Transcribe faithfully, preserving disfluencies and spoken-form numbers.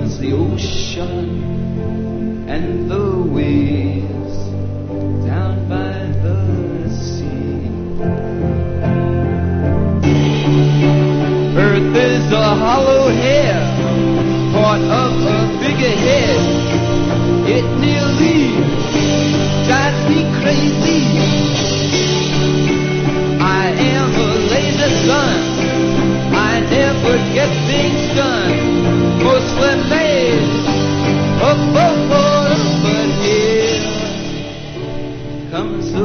was the ocean and the waves down by the sea. Earth is a hollow hair, part of a bigger head. It nearly drives me crazy. I am a lazy son, I never get things done, mostly made up of water, but here comes the